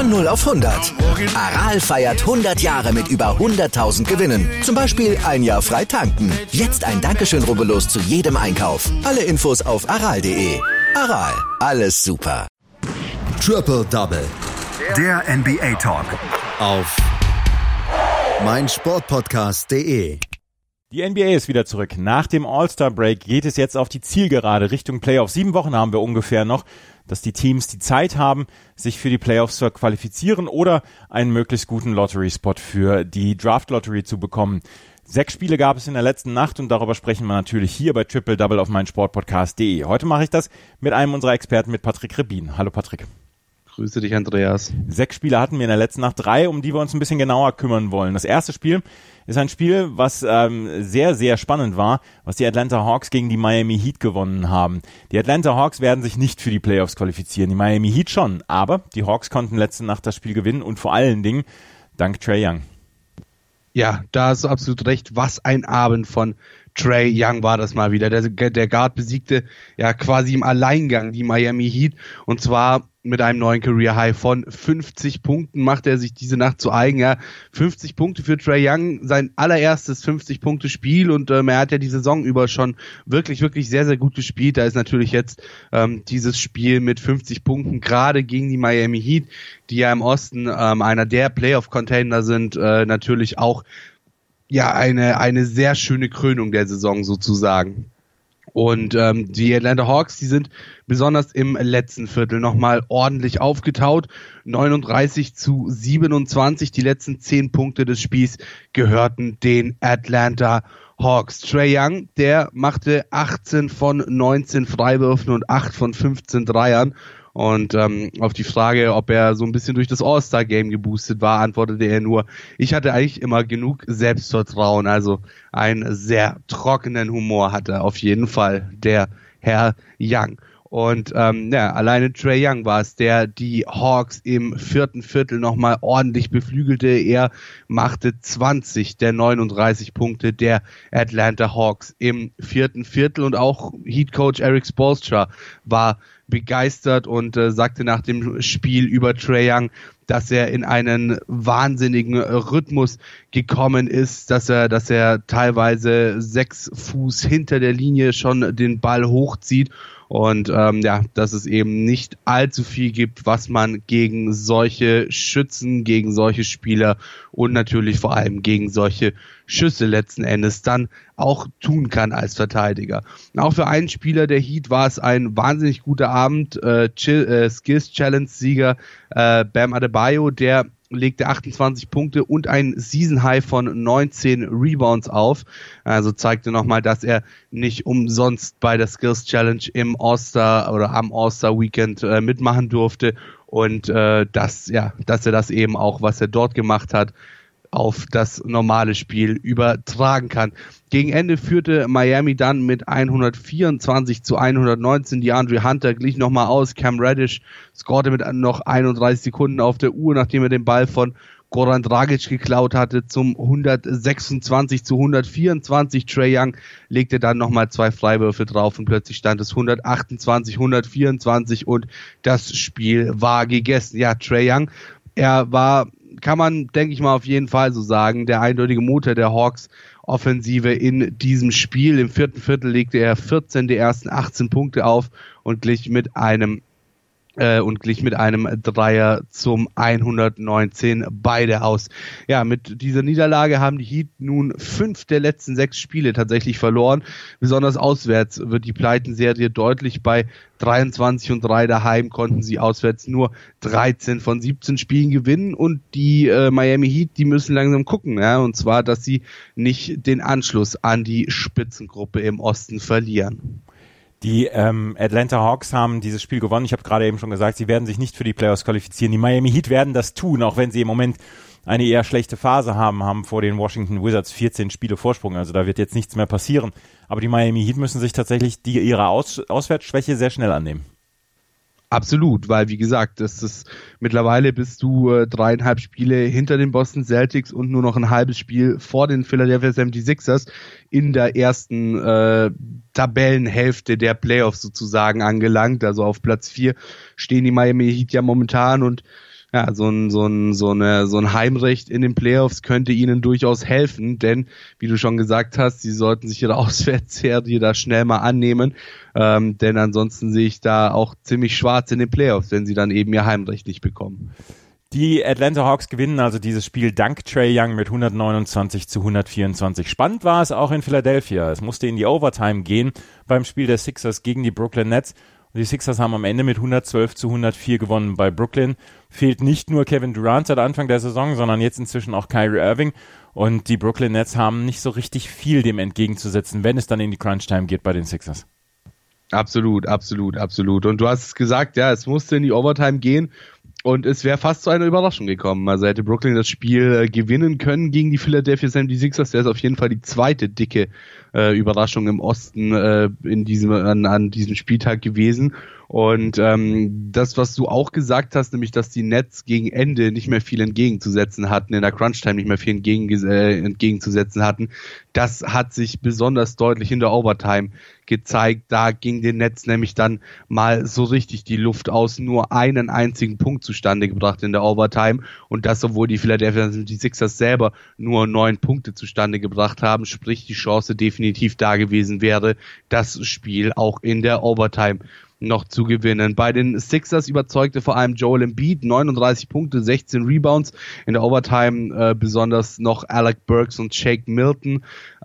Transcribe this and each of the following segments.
Von 0 auf 100. Aral feiert 100 Jahre mit über 100.000 Gewinnen. Zum Beispiel ein Jahr frei tanken. Jetzt ein Dankeschön, rubbellos zu jedem Einkauf. Alle Infos auf aral.de. Aral, alles super. Triple Double. Der NBA Talk. Auf meinsportpodcast.de. Die NBA ist wieder zurück. Nach dem All-Star-Break geht es jetzt auf die Zielgerade Richtung Playoffs. 7 Wochen haben wir ungefähr noch, dass die Teams die Zeit haben, sich für die Playoffs zu qualifizieren oder einen möglichst guten Lottery-Spot für die Draft-Lottery zu bekommen. 6 Spiele gab es in der letzten Nacht und darüber sprechen wir natürlich hier bei Triple Double auf meinsportpodcast.de. Heute mache ich das mit einem unserer Experten, mit Patrick Rebin. Hallo Patrick. Grüße dich, Andreas. 6 Spiele hatten wir in der letzten Nacht, 3, um die wir uns ein bisschen genauer kümmern wollen. Das erste Spiel ist ein Spiel, was sehr, sehr spannend war, was die Atlanta Hawks gegen die Miami Heat gewonnen haben. Die Atlanta Hawks werden sich nicht für die Playoffs qualifizieren, die Miami Heat schon, aber die Hawks konnten letzte Nacht das Spiel gewinnen und vor allen Dingen dank Trae Young. Ja, da hast du absolut recht. Was ein Abend von Trae Young war das mal wieder. Der Guard besiegte ja quasi im Alleingang die Miami Heat und zwar mit einem neuen Career High von 50 Punkten macht er sich diese Nacht zu eigen. Ja, 50 Punkte für Trae Young, sein allererstes 50-Punkte-Spiel und er hat ja die Saison über schon wirklich, wirklich sehr, sehr gut gespielt. Da ist natürlich jetzt dieses Spiel mit 50 Punkten gerade gegen die Miami Heat, die ja im Osten einer der Playoff-Contender sind, natürlich auch ja eine sehr schöne Krönung der Saison sozusagen. Und die Atlanta Hawks, die sind besonders im letzten Viertel nochmal ordentlich aufgetaut. 39-27, die letzten 10 Punkte des Spiels gehörten den Atlanta Hawks. Trae Young, der machte 18 von 19 Freiwürfen und 8 von 15 Dreiern. Und auf die Frage, ob er so ein bisschen durch das All-Star-Game geboostet war, antwortete er nur, ich hatte eigentlich immer genug Selbstvertrauen. Also einen sehr trockenen Humor hatte auf jeden Fall der Herr Young. Und alleine Trae Young war es, der die Hawks im 4. Viertel nochmal ordentlich beflügelte. Er machte 20 der 39 Punkte der Atlanta Hawks im 4. Viertel. Und auch Heat-Coach Erik Spoelstra war begeistert und sagte nach dem Spiel über Trae Young, dass er in einen wahnsinnigen Rhythmus gekommen ist, dass er teilweise 6 Fuß hinter der Linie schon den Ball hochzieht und dass es eben nicht allzu viel gibt, was man gegen solche Schützen, gegen solche Spieler und natürlich vor allem gegen solche Schüsse letzten Endes dann auch tun kann als Verteidiger. Auch für einen Spieler der Heat war es ein wahnsinnig guter Abend. Skills Challenge Sieger Bam Adebayo, der legte 28 Punkte und ein Season High von 19 Rebounds auf. Also zeigte nochmal, dass er nicht umsonst bei der Skills Challenge im All-Star oder am All-Star Weekend mitmachen durfte und dass er das eben auch, was er dort gemacht hat, auf das normale Spiel übertragen kann. Gegen Ende führte Miami dann mit 124-119. DeAndre Hunter glich nochmal aus. Cam Reddish scorte mit noch 31 Sekunden auf der Uhr, nachdem er den Ball von Goran Dragic geklaut hatte, zum 126-124. Trae Young legte dann nochmal 2 Freiwürfe drauf und plötzlich stand es 128-124 und das Spiel war gegessen. Ja, Trae Young, er war, kann man, denke ich mal, auf jeden Fall so sagen, der eindeutige Motor der Hawks Offensive in diesem Spiel. Im 4. Viertel legte er 14 der ersten 18 Punkte auf und glich mit einem Dreier zum 119 beide aus. Ja, mit dieser Niederlage haben die Heat nun 5 der letzten 6 Spiele tatsächlich verloren. Besonders auswärts wird die Pleitenserie deutlich. Bei 23-3 daheim konnten sie auswärts nur 13 von 17 Spielen gewinnen und die Miami Heat, die müssen langsam gucken, ja, und zwar, dass sie nicht den Anschluss an die Spitzengruppe im Osten verlieren. Die Atlanta Hawks haben dieses Spiel gewonnen. Ich habe gerade eben schon gesagt, sie werden sich nicht für die Playoffs qualifizieren. Die Miami Heat werden das tun, auch wenn sie im Moment eine eher schlechte Phase haben vor den Washington Wizards 14 Spiele Vorsprung. Also da wird jetzt nichts mehr passieren. Aber die Miami Heat müssen sich tatsächlich ihrer Auswärtsschwäche sehr schnell annehmen. Absolut, weil wie gesagt, mittlerweile bist du 3,5 Spiele hinter den Boston Celtics und nur noch ein halbes Spiel vor den Philadelphia 76ers in der ersten Tabellenhälfte der Playoffs sozusagen angelangt. Also auf Platz 4 stehen die Miami Heat ja momentan und ja, so ein Heimrecht in den Playoffs könnte ihnen durchaus helfen, denn, wie du schon gesagt hast, sie sollten sich ihre Auswärtsserie da schnell mal annehmen, denn ansonsten sehe ich da auch ziemlich schwarz in den Playoffs, wenn sie dann eben ihr Heimrecht nicht bekommen. Die Atlanta Hawks gewinnen also dieses Spiel dank Trae Young mit 129-124. Spannend war es auch in Philadelphia. Es musste in die Overtime gehen beim Spiel der Sixers gegen die Brooklyn Nets. Und die Sixers haben am Ende mit 112-104 gewonnen. Bei Brooklyn fehlt nicht nur Kevin Durant seit Anfang der Saison, sondern jetzt inzwischen auch Kyrie Irving. Und die Brooklyn Nets haben nicht so richtig viel dem entgegenzusetzen, wenn es dann in die Crunch-Time geht bei den Sixers. Absolut. Und du hast es gesagt, ja, es musste in die Overtime gehen. Und es wäre fast zu einer Überraschung gekommen. Also hätte Brooklyn das Spiel gewinnen können gegen die Philadelphia 76ers. Der ist auf jeden Fall die zweite dicke Überraschung im Osten an diesem Spieltag gewesen. Und das, was du auch gesagt hast, nämlich, dass die Nets gegen Ende nicht mehr viel entgegenzusetzen hatten, in der Crunch-Time nicht mehr viel entgegenzusetzen hatten, das hat sich besonders deutlich in der Overtime gezeigt. Da ging den Nets nämlich dann mal so richtig die Luft aus, nur einen einzigen Punkt zustande gebracht in der Overtime. Und das, obwohl die Philadelphia 76ers selber nur 9 Punkte zustande gebracht haben, sprich die Chance definitiv da gewesen wäre, das Spiel auch in der Overtime noch zu gewinnen. Bei den Sixers überzeugte vor allem Joel Embiid, 39 Punkte, 16 Rebounds. In der Overtime besonders noch Alec Burks und Shake Milton.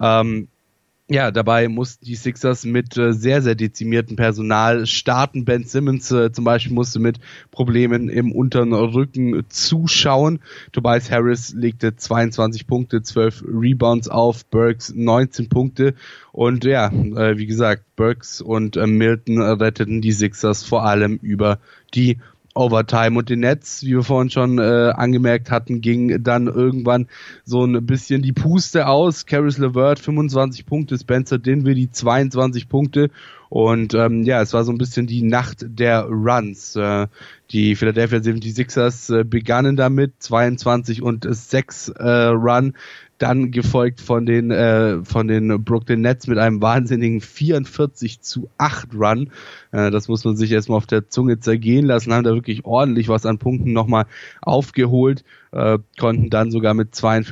Dabei mussten die Sixers mit sehr, sehr dezimiertem Personal starten. Ben Simmons zum Beispiel musste mit Problemen im unteren Rücken zuschauen. Tobias Harris legte 22 Punkte, 12 Rebounds auf, Burks 19 Punkte. Und wie gesagt, Burks und Milton retteten die Sixers vor allem über die Overtime. Und den Nets, wie wir vorhin schon angemerkt hatten, ging dann irgendwann so ein bisschen die Puste aus. Caris LeVert 25 Punkte, Spencer Dinwiddie 22 Punkte. Und es war so ein bisschen die Nacht der Runs. Die Philadelphia 76ers begannen damit 22-6 Run, dann gefolgt von den Brooklyn Nets mit einem wahnsinnigen 44-8 Run. Das muss man sich erstmal auf der Zunge zergehen lassen, haben da wirklich ordentlich was an Punkten nochmal aufgeholt, konnten dann sogar mit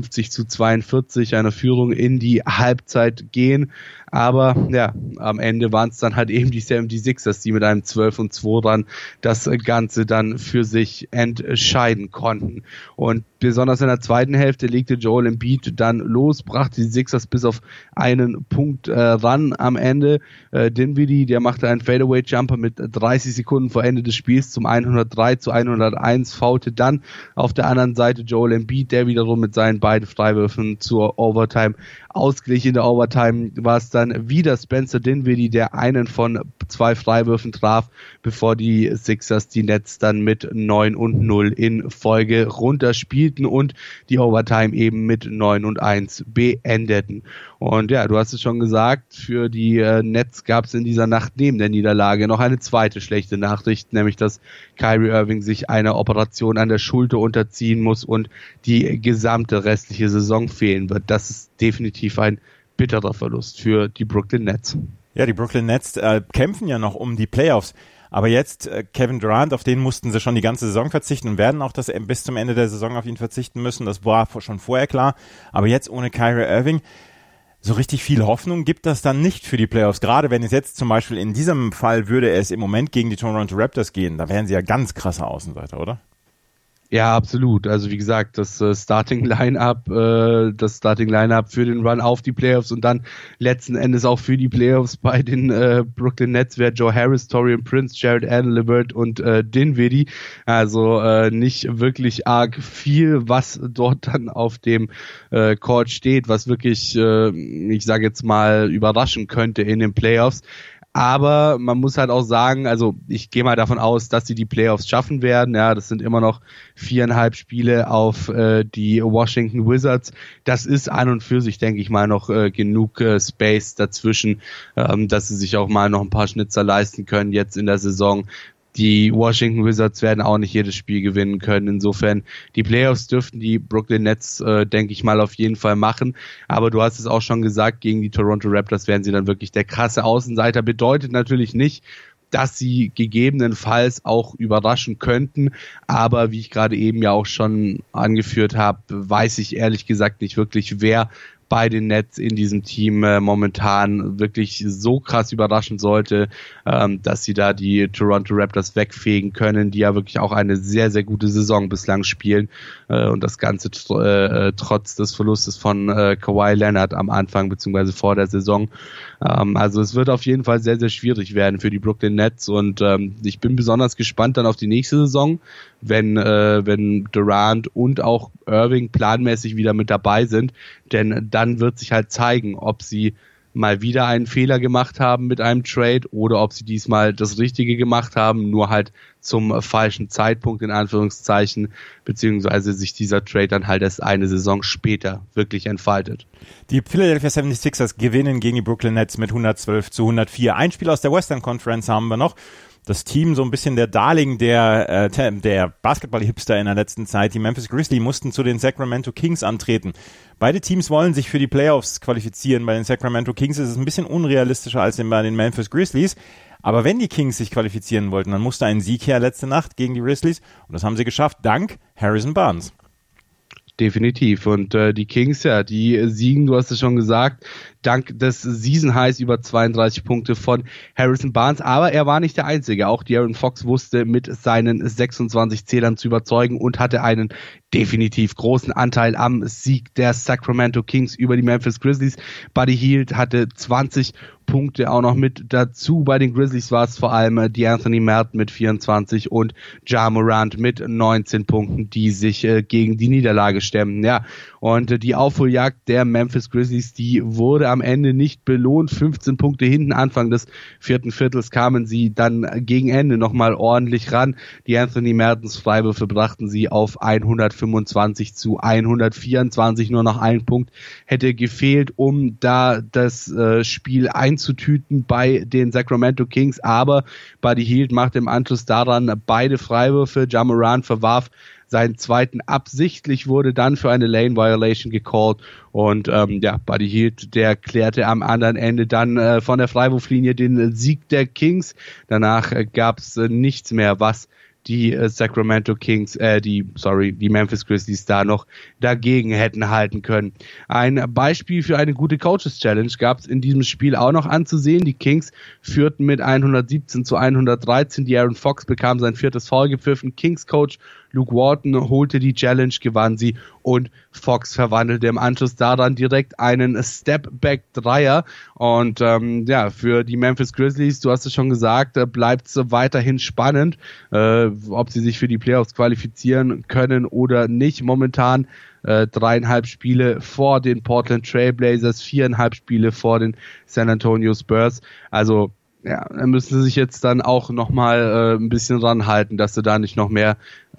52-42 einer Führung in die Halbzeit gehen. Aber am Ende waren es dann halt eben die 76ers, die mit einem 12-2 Run das Ganze dann für sich entscheiden konnten. Und besonders in der zweiten Hälfte legte Joel Embiid dann los, brachte die Sixers bis auf einen Punkt ran am Ende. Dinwiddie, der machte einen Fadeaway-Jumper mit 30 Sekunden vor Ende des Spiels zum 103-101, foulte dann auf der anderen Seite Joel Embiid, der wiederum mit seinen beiden Freiwürfen zur Overtime ausglich. In der Overtime war es dann wieder Spencer Dinwiddie, der einen von 2 Freiwürfen traf, bevor die Sixers die Nets dann mit 9-0 in Folge runterspielten und die Overtime eben mit 9-1 beendeten. Und du hast es schon gesagt, für die Nets gab es in dieser Nacht neben der Niederlage noch eine zweite schlechte Nachricht, nämlich dass Kyrie Irving sich einer Operation an der Schulter unterziehen muss und die gesamte restliche Saison fehlen wird. Das ist definitiv ein bitterer Verlust für die Brooklyn Nets. Ja, die Brooklyn Nets kämpfen ja noch um die Playoffs. Aber jetzt Kevin Durant, auf den mussten sie schon die ganze Saison verzichten und werden auch bis zum Ende der Saison auf ihn verzichten müssen. Das war schon vorher klar. Aber jetzt ohne Kyrie Irving, so richtig viel Hoffnung gibt das dann nicht für die Playoffs. Gerade wenn es jetzt zum Beispiel in diesem Fall würde es im Moment gegen die Toronto Raptors gehen, da wären sie ja ganz krasse Außenseiter, oder? Ja, absolut. Also wie gesagt, das Starting Lineup für den Run auf die Playoffs und dann letzten Endes auch für die Playoffs bei den Brooklyn Nets wäre Joe Harris, Taurean Prince, Jared Allen, LeVert und Dinwiddie. Also nicht wirklich arg viel, was dort dann auf dem Court steht, was wirklich, ich sage jetzt mal, überraschen könnte in den Playoffs. Aber man muss halt auch sagen, also ich gehe mal davon aus, dass sie die Playoffs schaffen werden. Ja, das sind immer noch 4,5 Spiele auf die Washington Wizards. Das ist an und für sich, denke ich mal, noch genug Space dazwischen, dass sie sich auch mal noch ein paar Schnitzer leisten können jetzt in der Saison. Die Washington Wizards werden auch nicht jedes Spiel gewinnen können. Insofern, die Playoffs dürften die Brooklyn Nets, denke ich mal, auf jeden Fall machen. Aber du hast es auch schon gesagt, gegen die Toronto Raptors werden sie dann wirklich der krasse Außenseiter. Bedeutet natürlich nicht, dass sie gegebenenfalls auch überraschen könnten. Aber wie ich gerade eben ja auch schon angeführt habe, weiß ich ehrlich gesagt nicht wirklich, wer bei den Nets in diesem Team momentan wirklich so krass überraschen sollte, dass sie da die Toronto Raptors wegfegen können, die ja wirklich auch eine sehr, sehr gute Saison bislang spielen und das Ganze trotz des Verlustes von Kawhi Leonard am Anfang beziehungsweise vor der Saison. Also es wird auf jeden Fall sehr, sehr schwierig werden für die Brooklyn Nets und ich bin besonders gespannt dann auf die nächste Saison, wenn Durant und auch Irving planmäßig wieder mit dabei sind, denn dann wird sich halt zeigen, ob sie mal wieder einen Fehler gemacht haben mit einem Trade oder ob sie diesmal das Richtige gemacht haben, nur halt zum falschen Zeitpunkt in Anführungszeichen, beziehungsweise sich dieser Trade dann halt erst eine Saison später wirklich entfaltet. Die Philadelphia 76ers gewinnen gegen die Brooklyn Nets mit 112-104. Ein Spiel aus der Western Conference haben wir noch. Das Team, so ein bisschen der Darling der Basketball-Hipster in der letzten Zeit, die Memphis Grizzlies, mussten zu den Sacramento Kings antreten. Beide Teams wollen sich für die Playoffs qualifizieren. Bei den Sacramento Kings ist es ein bisschen unrealistischer als bei den Memphis Grizzlies. Aber wenn die Kings sich qualifizieren wollten, dann musste ein Sieg her letzte Nacht gegen die Grizzlies. Und das haben sie geschafft, dank Harrison Barnes. Definitiv. Und die Kings, ja, die siegen, du hast es schon gesagt, dank des Season Highs über 32 Punkte von Harrison Barnes. Aber er war nicht der Einzige. Auch De'Aaron Fox wusste mit seinen 26 Zählern zu überzeugen und hatte einen definitiv großen Anteil am Sieg der Sacramento Kings über die Memphis Grizzlies. Buddy Hield hatte 20 Punkte auch noch mit dazu. Bei den Grizzlies war es vor allem DeAnthony Melton mit 24 und Ja Morant mit 19 Punkten, die sich gegen die Niederlage stemmen. Ja, und die Aufholjagd der Memphis Grizzlies, die wurde am Ende nicht belohnt. 15 Punkte hinten, Anfang des vierten Viertels kamen sie dann gegen Ende nochmal ordentlich ran. DeAnthony Meltons Freiwürfe brachten sie auf 125-124. Nur noch ein Punkt hätte gefehlt, um da das Spiel einzutüten bei den Sacramento Kings. Aber Buddy Hield machte im Anschluss daran beide Freiwürfe. Ja Morant verwarf seinen zweiten absichtlich, wurde dann für eine Lane Violation gecallt und Buddy Hield, der klärte am anderen Ende dann von der Freiwurflinie den Sieg der Kings. Danach gab es nichts mehr, was die die Memphis Grizzlies da noch dagegen hätten halten können. Ein Beispiel für eine gute Coaches Challenge gab es in diesem Spiel auch noch anzusehen. Die Kings führten mit 117-113. De'Aaron Fox bekam sein viertes Foul gepfiffen. Kings Coach Luke Walton holte die Challenge, gewann sie und Fox verwandelte im Anschluss daran direkt einen Step-Back-Dreier. Und für die Memphis Grizzlies, du hast es schon gesagt, bleibt es weiterhin spannend, ob sie sich für die Playoffs qualifizieren können oder nicht. Momentan 3,5 Spiele vor den Portland Trail Blazers, 4,5 Spiele vor den San Antonio Spurs. Also ja, da müssen sie sich jetzt dann auch nochmal ein bisschen ranhalten, dass sie da nicht noch mehr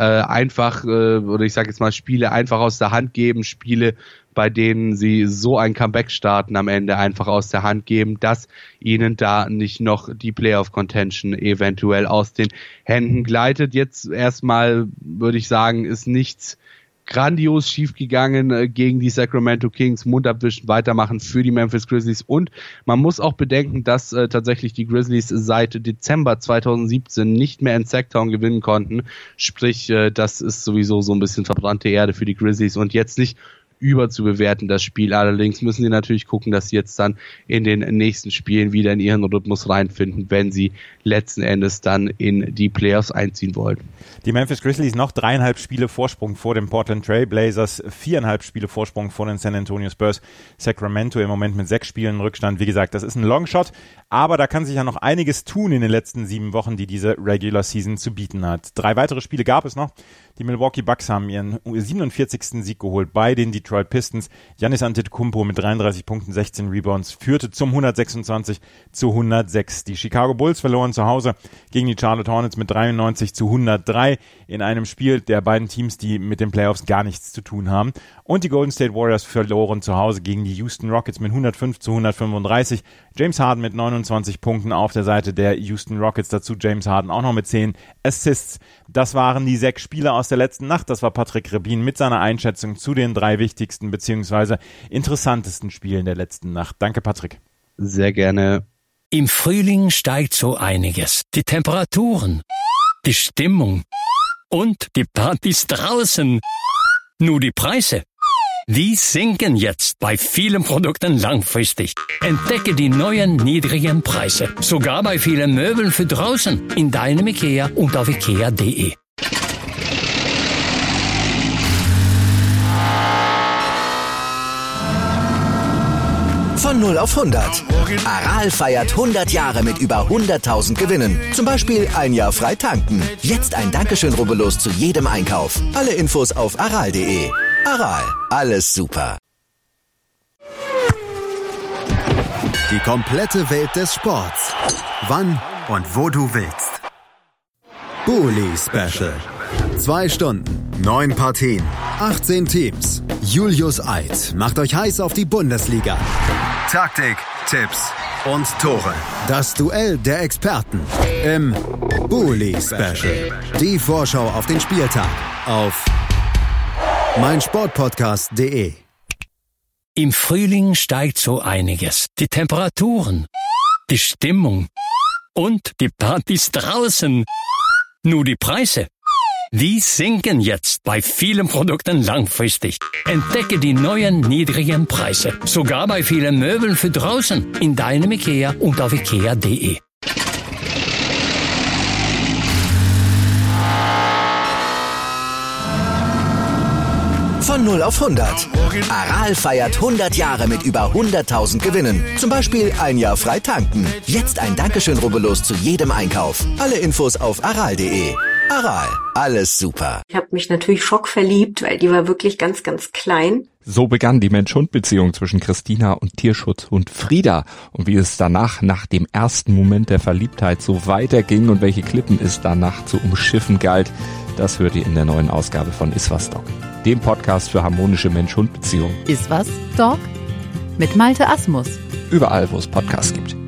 oder ich sage jetzt mal Spiele einfach aus der Hand geben, Spiele, bei denen sie so ein Comeback starten, am Ende einfach aus der Hand geben, dass ihnen da nicht noch die Playoff-Contention eventuell aus den Händen gleitet. Jetzt erstmal würde ich sagen, ist nichts grandios schiefgegangen gegen die Sacramento Kings, Mund abwischen, weitermachen für die Memphis Grizzlies und man muss auch bedenken, dass tatsächlich die Grizzlies seit Dezember 2017 nicht mehr in Sacktown gewinnen konnten, sprich das ist sowieso so ein bisschen verbrannte Erde für die Grizzlies und jetzt nicht überzubewerten, das Spiel. Allerdings müssen sie natürlich gucken, dass sie jetzt dann in den nächsten Spielen wieder in ihren Rhythmus reinfinden, wenn sie letzten Endes dann in die Playoffs einziehen wollen. Die Memphis Grizzlies noch 3,5 Spiele Vorsprung vor den Portland Trail Blazers, 4,5 Spiele Vorsprung vor den San Antonio Spurs. Sacramento im Moment mit 6 Spielen Rückstand. Wie gesagt, das ist ein Longshot, aber da kann sich ja noch einiges tun in den letzten 7 Wochen, die diese Regular Season zu bieten hat. 3 weitere Spiele gab es noch. Die Milwaukee Bucks haben ihren 47. Sieg geholt bei den Detroit Pistons. Giannis Antetokounmpo mit 33 Punkten, 16 Rebounds führte zum 126-106. Die Chicago Bulls verloren zu Hause gegen die Charlotte Hornets mit 93-103 in einem Spiel der beiden Teams, die mit den Playoffs gar nichts zu tun haben. Und die Golden State Warriors verloren zu Hause gegen die Houston Rockets mit 105-135. James Harden mit 29 Punkten auf der Seite der Houston Rockets. Dazu James Harden auch noch mit 10 Assists. Das waren die 6 Spiele aus der letzten Nacht. Das war Patrick Rebin mit seiner Einschätzung zu den 3 wichtigsten bzw. interessantesten Spielen der letzten Nacht. Danke, Patrick. Sehr gerne. Im Frühling steigt so einiges. Die Temperaturen, die Stimmung und die Partys draußen. Nur die Preise, die sinken jetzt bei vielen Produkten langfristig. Entdecke die neuen niedrigen Preise. Sogar bei vielen Möbeln für draußen. In deinem IKEA und auf IKEA.de. Von 0 auf 100. Aral feiert 100 Jahre mit über 100.000 Gewinnen. Zum Beispiel ein Jahr frei tanken. Jetzt ein Dankeschön, rubbellos zu jedem Einkauf. Alle Infos auf aral.de. Aral, alles super. Die komplette Welt des Sports. Wann und wo du willst. Bully Special. 2 Stunden, 9 Partien, 18 Teams. Julius Eid macht euch heiß auf die Bundesliga. Taktik, Tipps und Tore. Das Duell der Experten im Bully Special. Die Vorschau auf den Spieltag auf meinsportpodcast.de. Im Frühling steigt so einiges. Die Temperaturen, die Stimmung und die Partys draußen. Nur die Preise, die sinken jetzt bei vielen Produkten langfristig. Entdecke die neuen niedrigen Preise. Sogar bei vielen Möbeln für draußen. In deinem IKEA und auf IKEA.de. Von 0 auf 100. Aral feiert 100 Jahre mit über 100.000 Gewinnen. Zum Beispiel ein Jahr frei tanken. Jetzt ein Dankeschön, rubbellos zu jedem Einkauf. Alle Infos auf aral.de. Aral, alles super. Ich habe mich natürlich schockverliebt, weil die war wirklich ganz, ganz klein. So begann die Mensch-Hund-Beziehung zwischen Christina und Tierschutzhund Frieda. Und wie es danach, nach dem ersten Moment der Verliebtheit, so weiterging und welche Klippen es danach zu umschiffen galt, das hört ihr in der neuen Ausgabe von Iswas Dog, dem Podcast für harmonische Mensch-Hund-Beziehungen. Iswas Dog? Mit Malte Asmus. Überall, wo es Podcasts gibt.